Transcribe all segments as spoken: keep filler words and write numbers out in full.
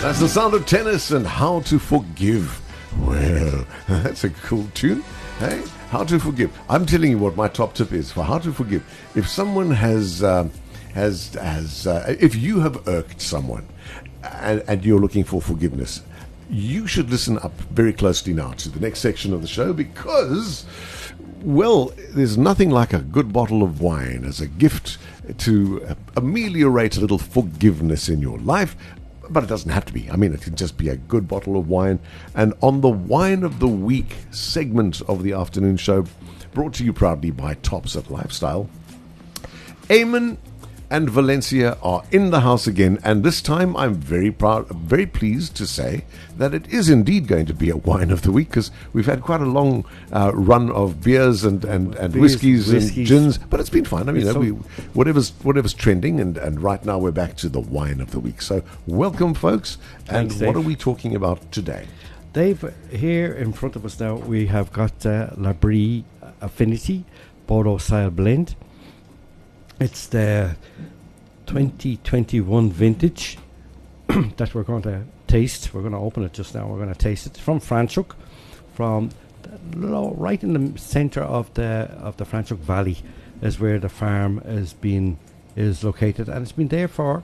That's the sound of tennis and How to Forgive. Well, that's a cool tune. Hey, How to Forgive. I'm telling you what my top tip is for How to Forgive. If someone has, um, has, has, uh, if you have irked someone and, and you're looking for forgiveness, you should listen up very closely now to the next section of the show because, well, there's nothing like a good bottle of wine as a gift to ameliorate a little forgiveness in your life. But it doesn't have to be. I mean, it can just be a good bottle of wine. And on the Wine of the Week segment of the afternoon show, brought to you proudly by Tops at Lifestyle, Eamon and Valencia are in the house again, and this time I'm very proud, very pleased to say that it is indeed going to be a Wine of the Week, because we've had quite a long uh, run of beers and, and, and beers, whiskies, whiskies and gins, but it's been fun. I mean, you know, so we, whatever's whatever's trending, and, and right now we're back to the Wine of the Week. So welcome, folks, and Thanks, what Dave. are we talking about today? Dave, here in front of us now, we have got uh, La Brie Affinity Bordeaux style blend. It's the twenty twenty-one vintage that we're going to taste. We're going to open it just now. We're going to taste it from Franschhoek, from the low, right in the centre of the of the Franschhoek Valley is where the farm is being is located, and it's been there for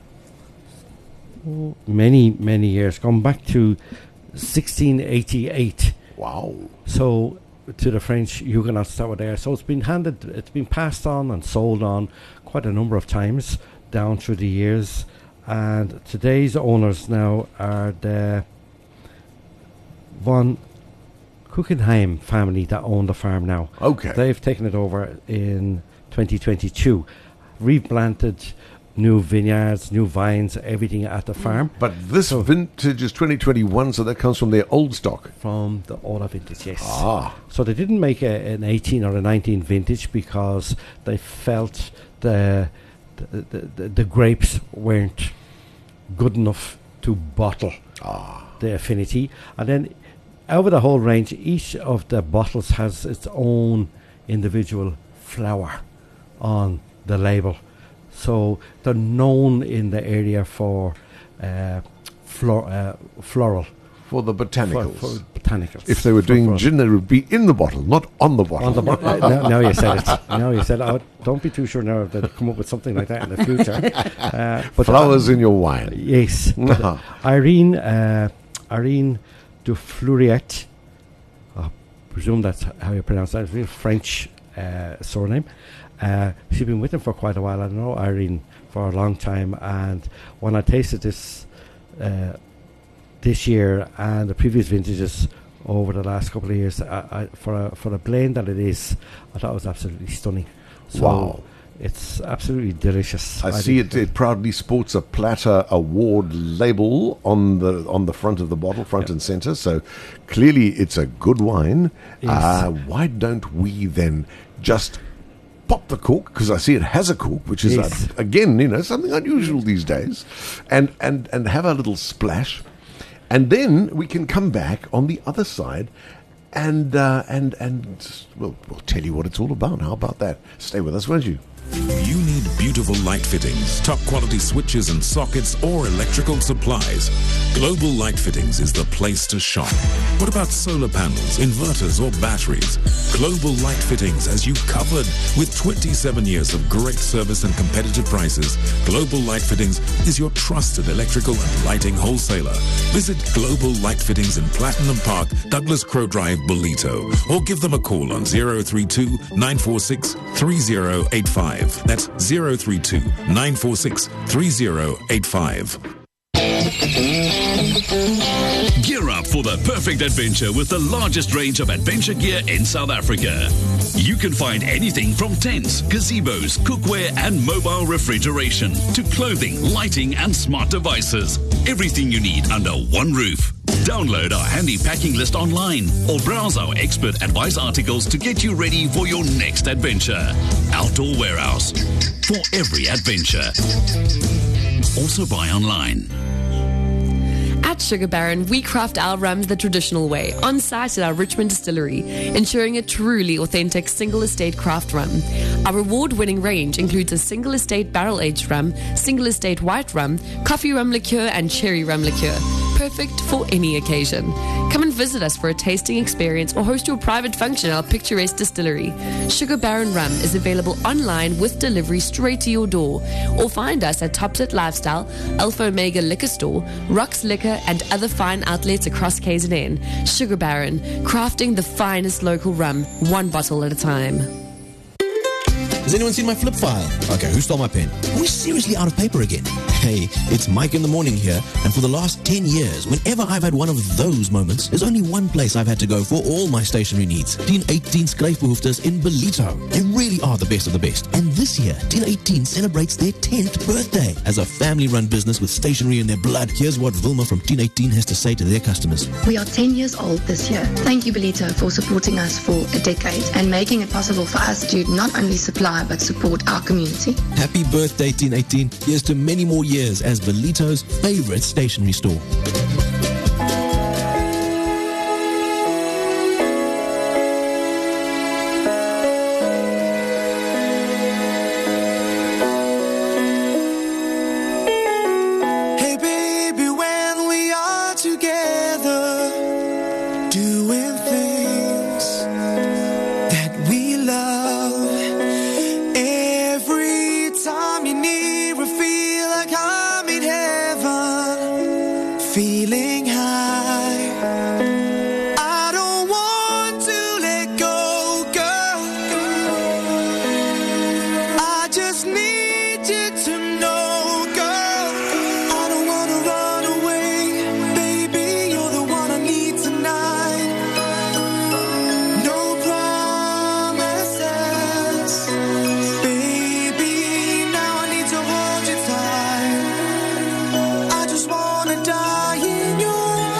oh, many many years, going back to sixteen eighty-eight. Wow. So to the French Huguenots that were there. So it's been handed, it's been passed on and sold on quite a number of times down through the years. And today's owners now are the Von Kuchenheim family that own the farm now. Okay. They've taken it over in twenty twenty-two, replanted new vineyards, new vines, everything at the farm. But this So- vintage is twenty twenty-one, so that comes from their old stock. From the older vintage, yes. Ah. So they didn't make a, an eighteen or a nineteen vintage because they felt the the, the, the, the grapes weren't good enough to bottle Ah. the Affinity. And then over the whole range, each of the bottles has its own individual flower on the label. So they're known in the area for uh, flor- uh, floral. For the For, botanicals. for botanicals. If they were For- doing for- gin, they would be in the bottle, not on the bottle. on the bo- uh, now, now you said it. Now you said it. Oh, don't be too sure now that they'll come up with something like that in the future. Uh, but Flowers uh, in your wine. yes. But, uh, Irene, uh, Irene de Fleuriet, I presume that's how you pronounce that. It's a real French uh, surname. Uh, she's been with them for quite a while. I know Irene for a long time, and when I tasted this uh, this year and the previous vintages over the last couple of years, I, I, for a for a blend that it is, I thought it was absolutely stunning. So Wow. it's absolutely delicious. I see think it, it proudly sports a Platter Award label on the on the front of the bottle, front Yep. and center. So clearly it's a good wine. Yes. Uh, why don't we then just pop the cork, because I see it has a cork, which is Yes. uh, again, you know, something unusual these days, and and and have a little splash, and then we can come back on the other side. And uh, and and we'll, we'll tell you what it's all about. How about that? Stay with us, won't you? You need beautiful light fittings, top quality switches and sockets, or electrical supplies. Global Light Fittings is the place to shop. What about solar panels, inverters, or batteries? Global Light Fittings has you covered. With twenty-seven years of great service and competitive prices, Global Light Fittings is your trusted electrical and lighting wholesaler. Visit Global Light Fittings in Platinum Park, Douglas Crow Drive, Bolito, or give them a call on zero three two, nine four six, three zero eight five. That's zero three two, nine four six, three zero eight five. Gear up for the perfect adventure with the largest range of adventure gear in South Africa. You can find anything from tents, gazebos, cookware and mobile refrigeration to clothing, lighting and smart devices. Everything you need under one roof. Download our handy packing list online or browse our expert advice articles to get you ready for your next adventure. Outdoor Warehouse. For every adventure. Also buy online. At Sugar Baron, we craft our rum the traditional way, on site at our Richmond distillery, ensuring a truly authentic single estate craft rum. Our award-winning range includes a single estate barrel-aged rum, single estate white rum, coffee rum liqueur, and cherry rum liqueur. Perfect for any occasion. Come and visit us for a tasting experience or host your private function at our picturesque distillery. Sugar Baron Rum is available online with delivery straight to your door, or find us at Topset Lifestyle, Alpha Omega Liquor Store, Rocks Liquor, and other fine outlets across K Z N. Sugar Baron, crafting the finest local rum, one bottle at a time. Has anyone seen my flip file? Okay, who stole my pen? Are we seriously out of paper again? Hey, it's Mike in the morning here, and for the last ten years, whenever I've had one of those moments, there's only one place I've had to go for all my stationery needs. ten eighteen Skryfbehoeftes in Belito. They really are the best of the best. And this year, ten eighteen celebrates their tenth birthday. As a family-run business with stationery in their blood, here's what Vilma from ten eighteen has to say to their customers. We are ten years old this year. Thank you, Belito, for supporting us for a decade and making it possible for us to not only supply but support our community. Happy birthday, ten eighteen. Here's to many more years as Belito's favorite stationery store. Hey baby, when we are together, doing things that we love. Every time you're near, I feel like I'm in heaven, feeling high. I don't want to let go, girl. I just need you to know, girl. I don't want to run away, baby. You're the one I need tonight. No promises, baby. Now I need to hold you tight. I just want to die in your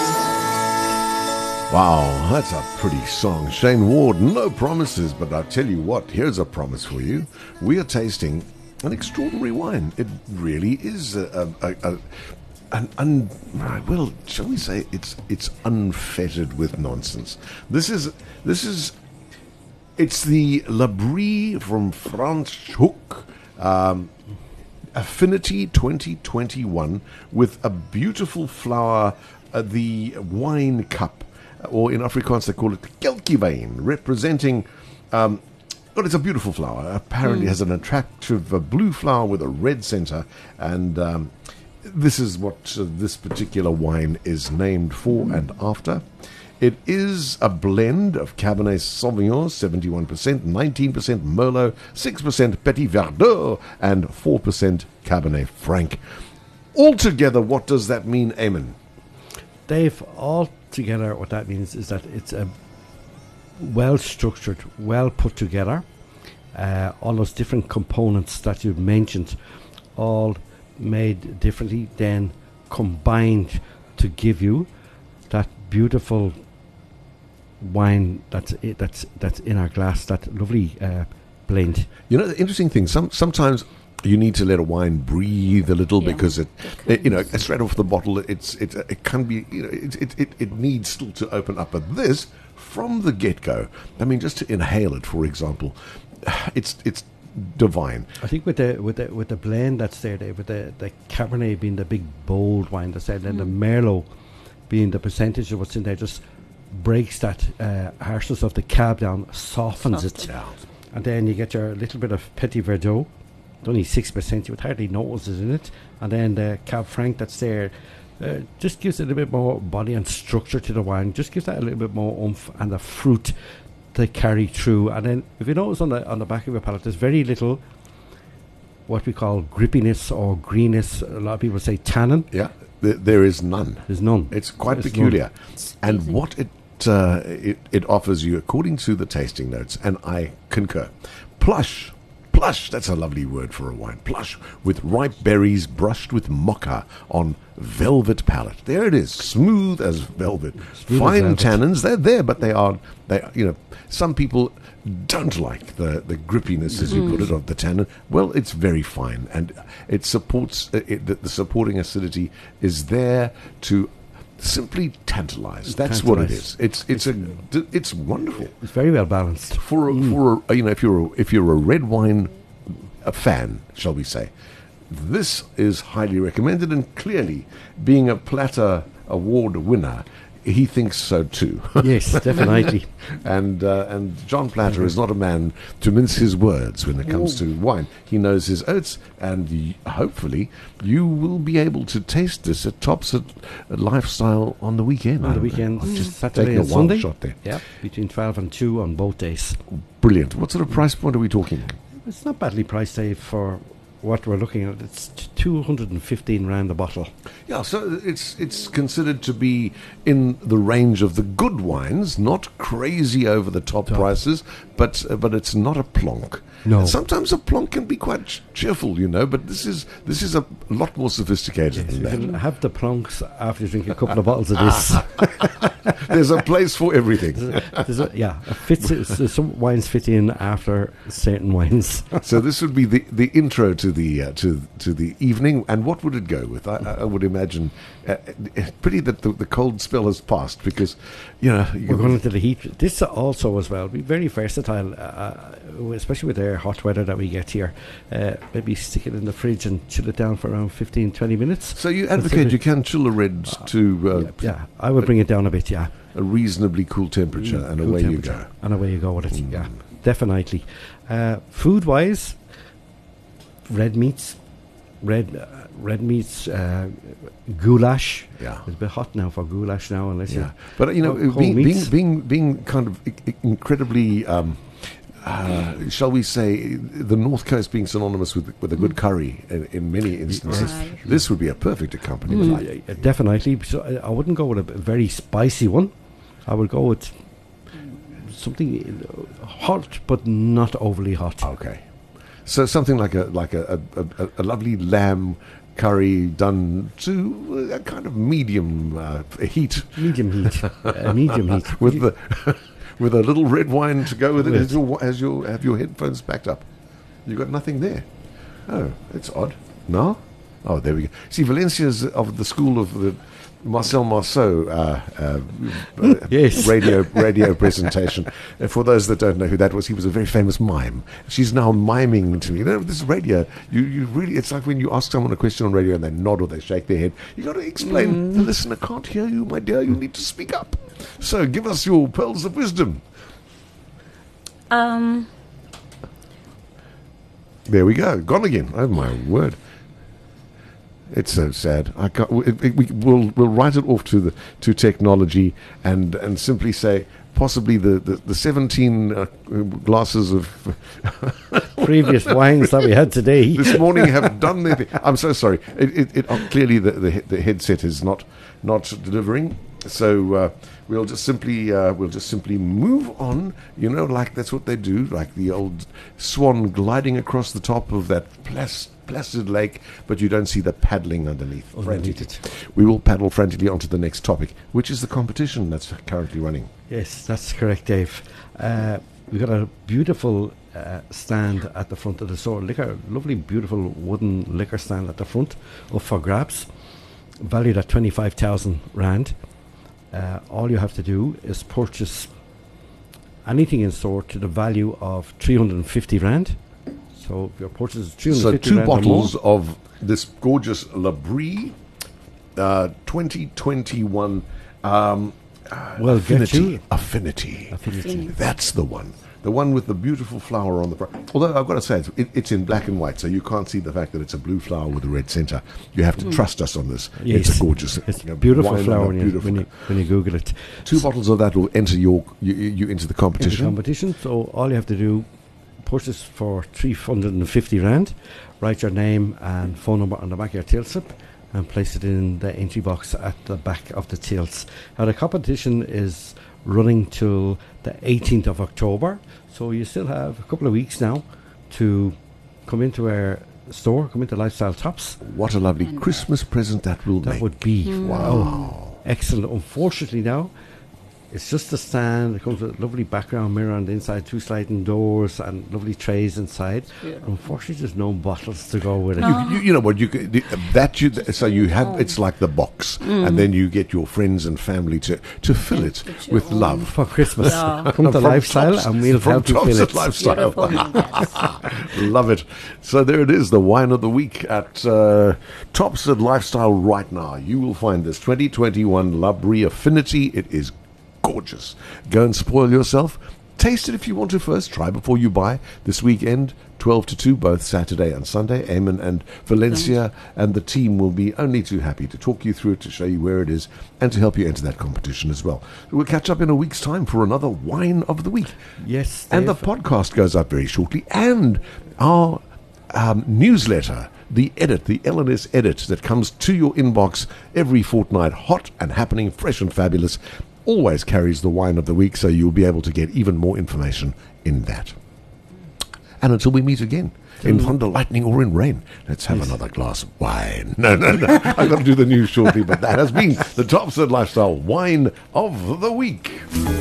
arms. Wow, that's a pretty song. Shane Ward, no promises, but I'll tell you what, here's a promise for you. We are tasting an extraordinary wine. It really is a, a, a, a an un, well, shall we say it's it's unfettered with nonsense. This is this is it's the La Brie from Franschhoek. Um, Affinity twenty twenty-one with a beautiful flower, uh, the wine cup, or in Afrikaans they call it kelkiewyn, representing, um, well, it's a beautiful flower. Apparently has an attractive uh, blue flower with a red center, and um, this is what uh, this particular wine is named for and after. It is a blend of Cabernet Sauvignon, seventy-one percent, nineteen percent Merlot, six percent Petit Verdot, and four percent Cabernet Franc. Altogether, what does that mean, Eamon? Dave, altogether what that means is that it's a well structured, well put together. Uh, all those different components that you've mentioned, all made differently, then combined to give you that beautiful wine that's i- that's that's in our glass, that lovely uh, blend. You know, the interesting thing, some, sometimes you need to let a wine breathe a little Yeah. because it, it, you know, straight off the bottle, it's it it can be, you know, it it, it, it needs still to open up. But this, from the get-go, I mean, just to inhale it, for example, it's it's divine. I think with the with the with the blend that's there, Dave, with the, the Cabernet being the big bold wine that's there, then the Merlot being the percentage of what's in there, just breaks that uh, harshness of the cab down, softens it, and then you get your little bit of Petit Verdot, only six percent. You would hardly notice it in it, and then the Cab Franc that's there. Uh, just gives it a bit more body and structure to the wine. Just gives that a little bit more oomph and the fruit to carry through. And then, if you notice on the on the back of your palate, there's very little what we call grippiness or greenness. A lot of people say tannin. Yeah, there, there is none. There's none. It's quite There's peculiar, none. and what it, uh, it it offers you, according to the tasting notes, and I concur. Plush, plush. That's a lovely word for a wine. Plush with ripe berries brushed with mocha on velvet palate. There it is, smooth as velvet. Smooth as Fine velvet. tannins. They're there, but they are they. You know, some people don't like the the grippiness, as you put it, of the tannin. Well, it's very fine, and it supports uh, it, the, the supporting acidity is there to simply tantalized. That's what it Tantalised. is. It's it's a d- it's wonderful It's very well balanced. for a, for a, you know if you're a, if you're a red wine a fan, shall we say. This is highly recommended, and clearly, being a Platter Award winner, he thinks so too. Yes, definitely. and uh, and John Platter is not a man to mince his words when it comes to wine. He knows his oats, and y- hopefully you will be able to taste this at Tops at, at Lifestyle on the weekend. On the I don't know. weekend, just Saturday Taking a and wild Sunday. shot there. Yeah, between twelve and two on both days. Brilliant. What sort of price point are we talking? It's not badly priced, Dave, for what we're looking at. It's t- two hundred fifteen rand a bottle. Yeah, so it's it's considered to be in the range of the good wines, not crazy over the top Top. prices, but uh, but it's not a plonk. No. And sometimes a plonk can be quite ch- cheerful, you know, but this is this is a lot more sophisticated You than can that. have the plonks after you drink a couple of bottles of this. There's a place for everything. There's a- yeah, it fits. It's, some wines fit in after certain wines. So this would be the, the intro to the uh, to to the evening, and what would it go with? I, I would imagine uh, uh, pretty that the, the cold spell has passed because you know you We're going into the heat. This also as well be very versatile, uh, especially with the hot weather that we get here. Uh, maybe stick it in the fridge and chill it down for around fifteen, twenty minutes. So you advocate you can chill the reds to uh, Yeah, yeah, I would bring it down a bit. Yeah, a reasonably cool temperature, and Cool away you temperature. go. And away you go with it. Yeah, definitely. Uh, food wise, red meats, red uh, red meats, uh, goulash. Yeah. It's a bit hot now for goulash now, unless Yeah, you. but you know, cold being, being meats. being being kind of i- i- incredibly, um, uh, shall we say, the North Coast being synonymous with with a good curry in, in many instances, Right. this would be a perfect accompaniment. Mm, uh, definitely. So I, I wouldn't go with a b- very spicy one. I would go with something uh, hot, but not overly hot. Okay, so something like a like a a, a, a lovely lamb curry done to a kind of medium uh, heat Medium heat. uh, medium heat. with the with a little red wine to go with it. With- As your as your have your headphones backed up, you got nothing there. Oh, it's odd. No, oh there we go. See, Valencia's of the school of the Marcel Marceau uh, uh, uh, Yes. radio radio presentation. Uh, for those that don't know who that was, he was a very famous mime. She's now miming to me. You know, this radio, you, you really, it's like when you ask someone a question on radio and they nod or they shake their head. You got to explain. The listener can't hear you, my dear. You need to speak up. So, give us your pearls of wisdom. Um, There we go. Gone again. Oh my word! It's so sad. I can't. We, it- we, we'll we'll write it off to the to technology and and simply say possibly the the, the seventeen uh, glasses of Previous wines that we had today. this morning have done their thing. I'm so sorry. It, it, it oh, clearly the, the he- the headset is not not delivering. So uh, we'll just simply uh, we'll just simply move on. You know, like that's what they do, like the old swan gliding across the top of that plas- placid lake, but you don't see the paddling underneath. Underneath frantically. We will paddle frantically onto the next topic, which is the competition that's currently running. Yes, that's correct, Dave. Uh, we've got a beautiful uh, stand at the front of the store. Liquor, lovely, beautiful wooden liquor stand at the front, up for grabs, valued at twenty-five thousand rand. Uh, all you have to do is purchase anything in store to the value of three hundred fifty rand. So if your purchase is three hundred So fifty two rand or bottles more, of this gorgeous Labrie uh, twenty twenty-one um, well, get Affinity. you. Affinity. Affinity. That's the one. The one with the beautiful flower on the front. Although I've got to say, it's, it, it's in black and white, so you can't see the fact that it's a blue flower with a red centre. You have to trust us on this. Yes. It's a gorgeous, It's you know, beautiful wine on flower a when you, beautiful- when you when you Google it. Two bottles of that will enter your you, you you into the In the competition. competition. So all you have to do, purchase for three hundred fifty rand, write your name and phone number on the back of your tail slip, and place it in the entry box at the back of the tails. Now the competition is running till the eighteenth of October, so you still have a couple of weeks now to come into our store, come into Lifestyle Tops. What a lovely And, uh, Christmas present that will That make. would be Wow. excellent. Unfortunately now, It's just a stand. It comes with a lovely background mirror on the inside, two sliding doors, and lovely trays inside. Yeah. Unfortunately, there's no bottles to go with it. You, you, you know what? You could, that you so you have it's like the box, and then you get your friends and family to to fill it with love. For Christmas, Yeah. come to From Lifestyle, Tops- and we'll from help you Tops fill at it. Lifestyle. Beautiful, yes. Love it. So there it is, the wine of the week at uh, Tops at Lifestyle right now. You will find this twenty twenty-one La Brie Affinity. It is gorgeous. Go and spoil yourself. Taste it if you want to first. Try before you buy. This weekend, twelve to two, both Saturday and Sunday. Eamon and Valencia and the team will be only too happy to talk you through it, to show you where it is, and to help you enter that competition as well. We'll catch up in a week's time for another Wine of the Week. Yes, And the Dave. podcast goes up very shortly. And our um, newsletter, the edit, the L N S edit that comes to your inbox every fortnight, hot and happening, fresh and fabulous, always carries the Wine of the Week, so you'll be able to get even more information in that. And until we meet again, in thunder, lightning, or in rain, let's have another glass of wine. No, no, no. I've got to do the news shortly, but that has been the Tops at Lifestyle Wine of the Week.